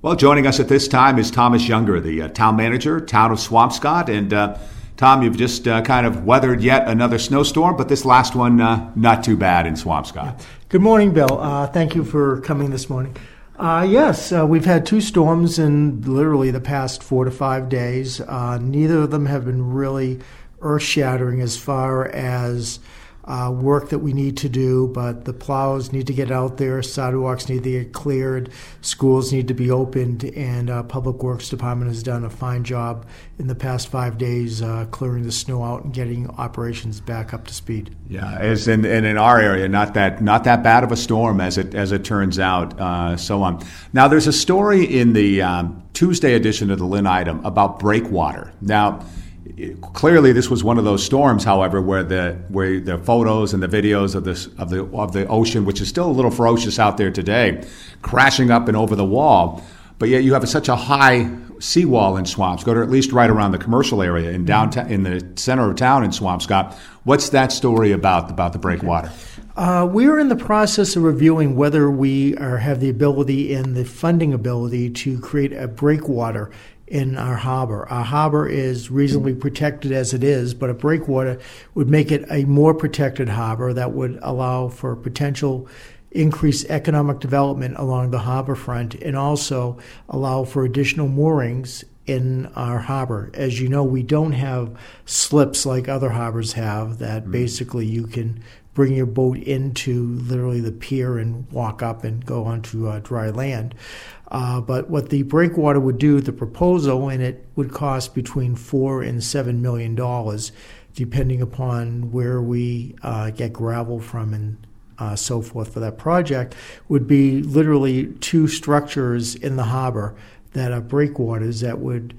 Well, joining us at this time is Thomas Younger, the town manager, town of Swampscott. And Tom, you've just kind of weathered yet another snowstorm, but this last one not too bad in Swampscott. Good morning, Bill. Thank you for coming this morning. Yes, we've had two storms in literally the past 4 to 5 days. Neither of them have been really earth-shattering as far as work that we need to do, but the plows need to get out there, sidewalks need to get cleared, schools need to be opened, and Public Works Department has done a fine job in the past 5 days clearing the snow out and getting operations back up to speed. Yeah, as in our area, not that bad of a storm as it turns out. So on. Now, there's a story in the Tuesday edition of the Lynn Item about breakwater. Now, clearly, this was one of those storms, however, where the photos and the videos of the ocean, which is still a little ferocious out there today, crashing up and over the wall. But yet you have such a high seawall in Swampscott, or at least right around the commercial area in downtown, in the center of town in Swampscott. What's that story about the breakwater? We're in the process of reviewing whether we have the ability and the funding ability to create a breakwater in our harbor. Our harbor is reasonably protected as it is, but a breakwater would make it a more protected harbor that would allow for potential increased economic development along the harbor front and also allow for additional moorings in our harbor. As you know, we don't have slips like other harbors have that basically you can bring your boat into literally the pier and walk up and go onto dry land. But what the breakwater would do, the proposal, and it would cost between $4 and $7 million, depending upon where we get gravel from and so forth for that project, would be literally two structures in the harbor that are breakwaters that would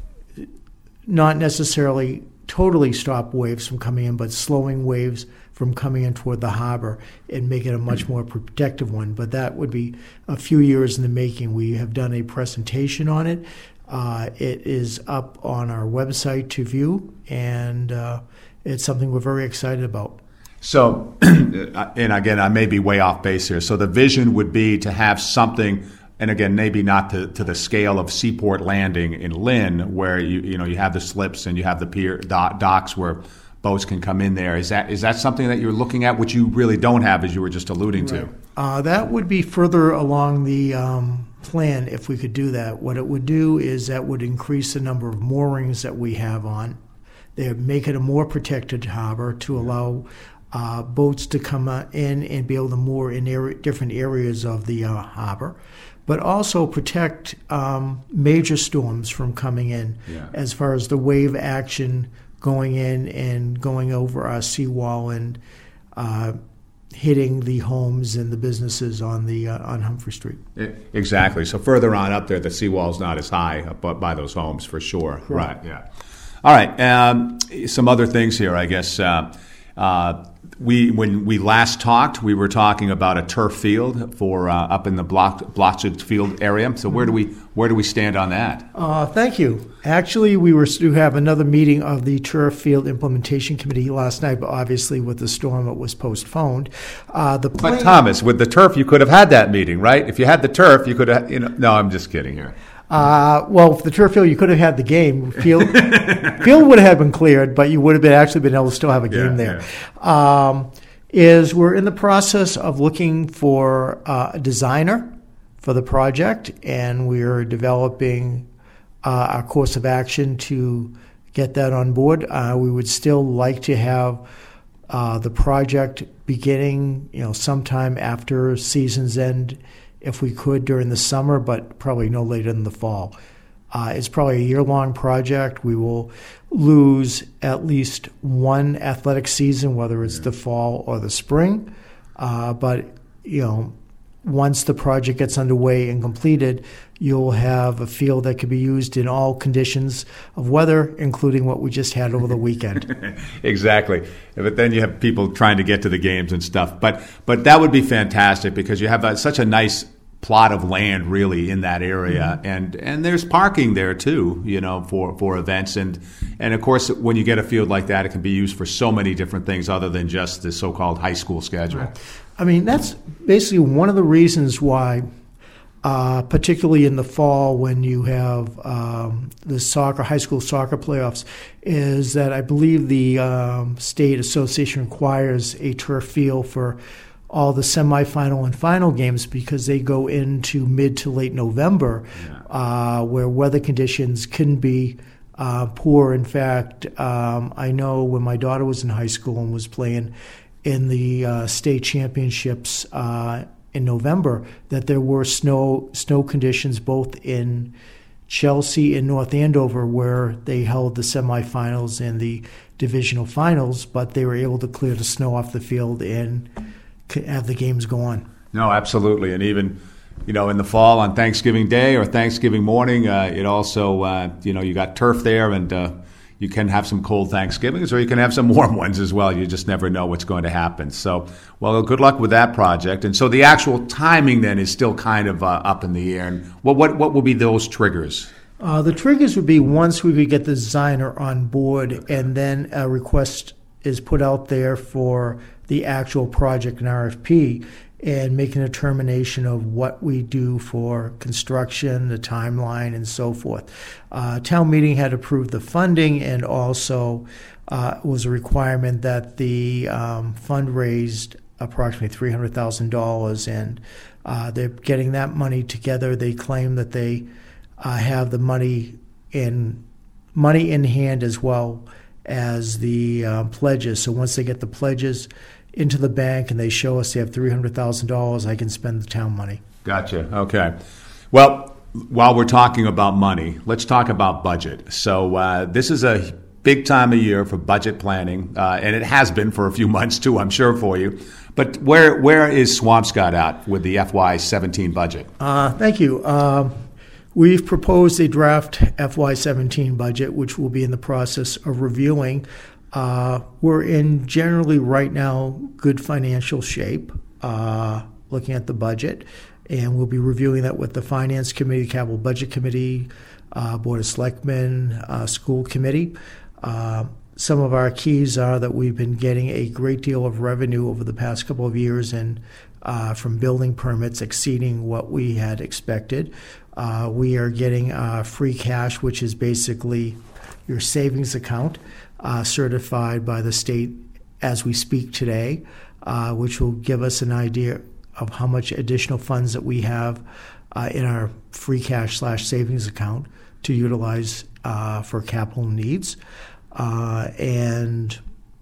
not necessarily totally stop waves from coming in, but slowing waves from coming in toward the harbor and make it a much more protective one. But that would be a few years in the making. We have done a presentation on it. It is up on our website to view, and it's something we're very excited about. So, and again, I may be way off base here. So the vision would be to have something, and again, maybe not to the scale of Seaport Landing in Lynn, where you have the slips and you have the pier docks where boats can come in there. Is that something that you're looking at, which you really don't have, as you were just alluding to? That would be further along the plan if we could do that. What it would do is that would increase the number of moorings that we have on. They would make it a more protected harbor to allow boats to come in and be able to moor in different areas of the harbor, but also protect major storms from coming in as far as the wave action going in and going over our seawall and hitting the homes and the businesses on Humphrey Street. Exactly. So further on up there, the seawall's not as high by those homes for sure. Right. Yeah. All right. Some other things here, I guess. When we last talked, we were talking about a turf field for up in the Blodgett Field area. So where do we stand on that? Thank you. Actually, we were to have another meeting of the Turf Field Implementation Committee last night, but obviously with the storm, it was postponed. But Thomas, with the turf, you could have had that meeting, right? If you had the turf, you could have. No, I'm just kidding here. Well, for the turf field, you could have had the game. Field would have been cleared, but you would have actually been able to still have a game there. Yeah. We're in the process of looking for a designer for the project, and we're developing our course of action to get that on board. We would still like to have the project beginning, sometime after season's end, if we could during the summer, but probably no later than the fall. It's probably a year-long project. We will lose at least one athletic season, whether it's the fall or the spring. But once the project gets underway and completed, you'll have a field that could be used in all conditions of weather, including what we just had over the weekend. Exactly. But then you have people trying to get to the games and stuff. But that would be fantastic because you have such a nice plot of land really in that area, and there's parking there too, for events, and of course when you get a field like that, it can be used for so many different things other than just the so-called high school schedule. I mean, that's basically one of the reasons why particularly in the fall when you have the high school soccer playoffs, is that I believe the state association requires a turf field for all the semifinal and final games because they go into mid to late November, where weather conditions can be poor. In fact, I know when my daughter was in high school and was playing in the state championships in November, that there were snow conditions both in Chelsea and North Andover, where they held the semifinals and the divisional finals, but they were able to clear the snow off the field and have the games go on. No, absolutely. And even, in the fall on Thanksgiving Day or Thanksgiving morning, it also, you got turf there, and you can have some cold Thanksgivings or you can have some warm ones as well. You just never know what's going to happen. So, well, good luck with that project. And so the actual timing then is still kind of up in the air. And what will be those triggers? The triggers would be once we could get the designer on board, and then a request is put out there for the actual project and RFP, and making a determination of what we do for construction, the timeline, and so forth. Town meeting had approved the funding, and also was a requirement that the fund raised approximately $300,000, and they're getting that money together. They claim that they have the money in hand as well as the pledges. So once they get the pledges into the bank and they show us they have $300,000, I can spend the town money. Gotcha. Okay. Well, while we're talking about money, let's talk about budget. So this is a big time of year for budget planning, and it has been for a few months too, I'm sure, for you. But where is Swampscott at with the FY17 budget? Thank you. We've proposed a draft FY17 budget, which we'll be in the process of reviewing. We're in generally right now good financial shape, looking at the budget, and we'll be reviewing that with the Finance Committee, Capital Budget Committee, Board of Selectmen, School Committee. Some of our keys are that we've been getting a great deal of revenue over the past couple of years, and from building permits exceeding what we had expected. We are getting free cash, which is basically your savings account, certified by the state as we speak today, which will give us an idea of how much additional funds that we have in our free cash / savings account to utilize for capital needs. And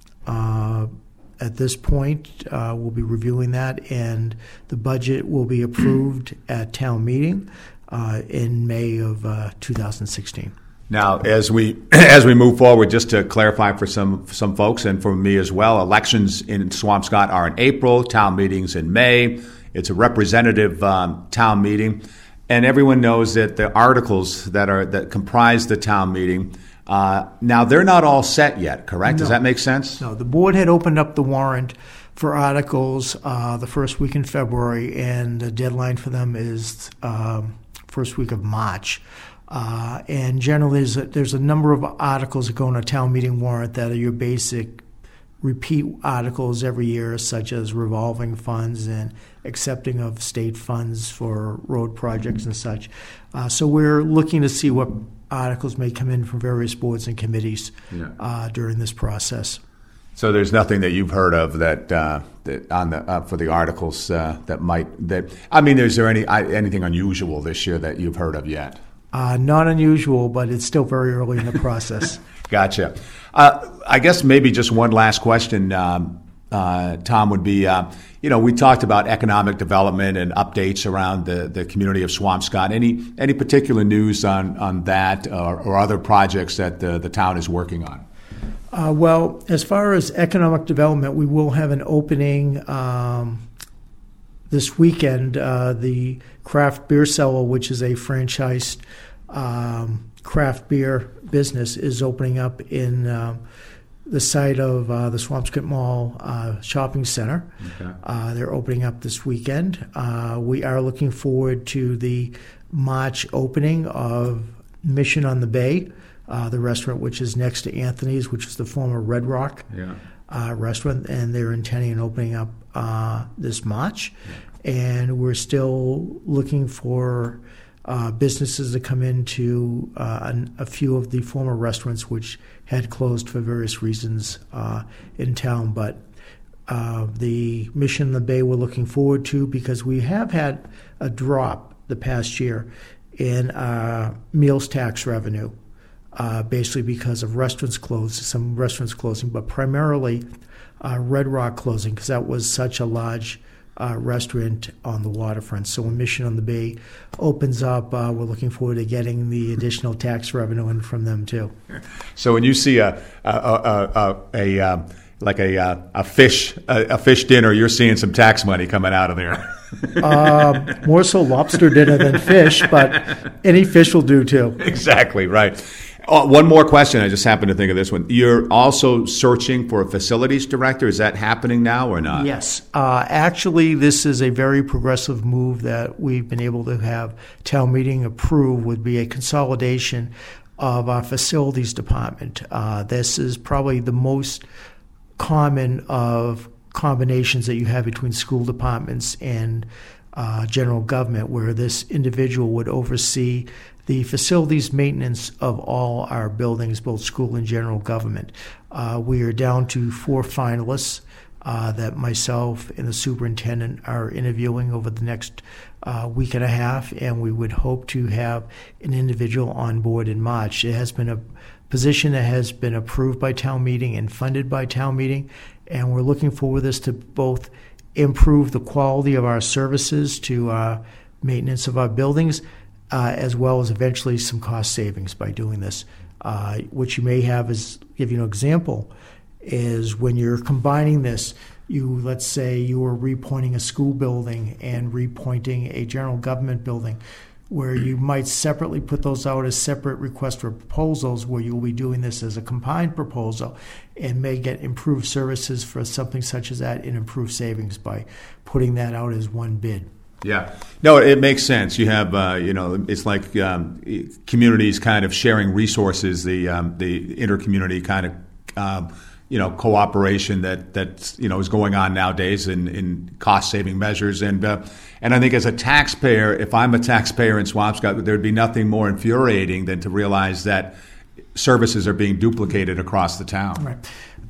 at this point, we'll be reviewing that, and the budget will be approved at town meeting in May of 2016. Now, as we move forward, just to clarify for some folks and for me as well, elections in Swampscott are in April, town meetings in May. It's a representative town meeting, and everyone knows that the articles that comprise the town meeting, now they're not all set yet, correct? No. Does that make sense? No, the board had opened up the warrant for articles the first week in February, and the deadline for them is first week of March. And generally, there's a number of articles that go in a town meeting warrant that are your basic repeat articles every year, such as revolving funds and accepting of state funds for road projects and such. So we're looking to see what articles may come in from various boards and committees during this process. So there's nothing that you've heard of that on the for the articles is there anything unusual this year that you've heard of yet? Not unusual, but it's still very early in the process. Gotcha. I guess maybe just one last question, Tom, would be, we talked about economic development and updates around the community of Swampscott. Any particular news on that or other projects that the town is working on? Well, as far as economic development, we will have an opening this weekend. The Craft Beer Cellar, which is a franchised craft beer business, is opening up in the site of the Swampscott Mall shopping center. Okay. They're opening up this weekend. We are looking forward to the March opening of Mission on the Bay, the restaurant which is next to Anthony's, which is the former Red Rock restaurant, and they're intending on opening up this March. and we're still looking for businesses to come into a few of the former restaurants which had closed for various reasons in town. But the Mission in the Bay we're looking forward to, because we have had a drop the past year in meals tax revenue, basically because of restaurants closed, some restaurants closing, but primarily Red Rock closing, because that was such a large restaurant on the waterfront. So when Mission on the Bay opens up, we're looking forward to getting the additional tax revenue in from them too. So when you see a fish dinner, you're seeing some tax money coming out of there. More so lobster dinner than fish, but any fish will do too. Exactly, right. One more question. I just happened to think of this one. You're also searching for a facilities director. Is that happening now or not? Yes. Actually, this is a very progressive move that we've been able to have town meeting approve, would be a consolidation of our facilities department. This is probably the most common of combinations that you have between school departments and general government, where this individual would oversee the facilities maintenance of all our buildings, both school and general government. We are down to 4 finalists that myself and the superintendent are interviewing over the next week and a half, and we would hope to have an individual on board in March. It has been a position that has been approved by town meeting and funded by town meeting, and we're looking forward to this to both improve the quality of our services to maintenance of our buildings, as well as eventually some cost savings by doing this. What you may have is, give you an example, is when you're combining this, let's say you were repointing a school building and repointing a general government building, where you might separately put those out as separate requests for proposals, where you'll be doing this as a combined proposal and may get improved services for something such as that and improved savings by putting that out as one bid. Yeah. No, it makes sense. You have, it's like communities kind of sharing resources, the intercommunity kind of, cooperation that is going on nowadays in cost-saving measures. And I think as a taxpayer, if I'm a taxpayer in Swampscott, there'd be nothing more infuriating than to realize that services are being duplicated across the town. Right.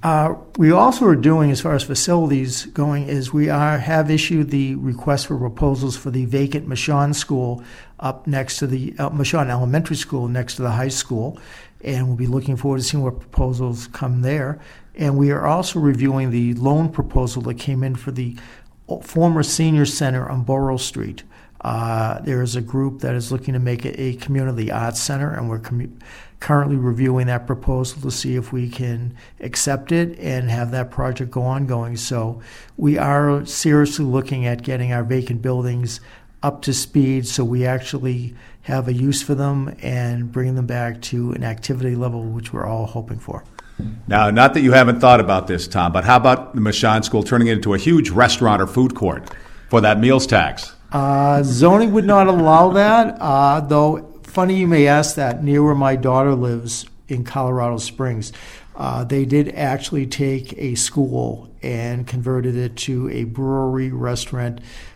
We also are doing, as far as facilities going, is we have issued the request for proposals for the vacant Michon School up next to the Michon Elementary School next to the high school, and we'll be looking forward to seeing what proposals come there. And we are also reviewing the loan proposal that came in for the former senior center on Borough Street. There is a group that is looking to make it a community arts center, and we're currently reviewing that proposal to see if we can accept it and have that project go ongoing. So we are seriously looking at getting our vacant buildings up to speed so we actually have a use for them and bring them back to an activity level which we're all hoping for. Now, not that you haven't thought about this, Tom, but how about the Michon School turning it into a huge restaurant or food court for that meals tax? Zoning would not allow that, though. Funny you may ask that. Near where my daughter lives in Colorado Springs, they did actually take a school and converted it to a brewery, restaurant,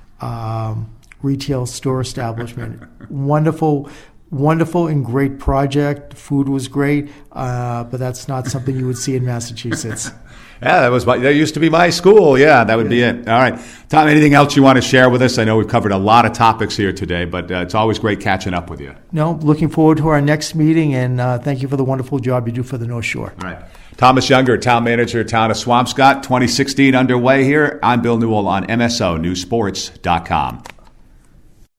retail store establishment. Wonderful and great project. Food was great, but that's not something you would see in Massachusetts. Yeah, that used to be my school. Yeah, that would be it. All right. Tom, anything else you want to share with us? I know we've covered a lot of topics here today, but it's always great catching up with you. No, looking forward to our next meeting, and thank you for the wonderful job you do for the North Shore. All right. Thomas Younger, Town Manager, Town of Swampscott, 2016 underway here. I'm Bill Newell on MSO Newsports.com.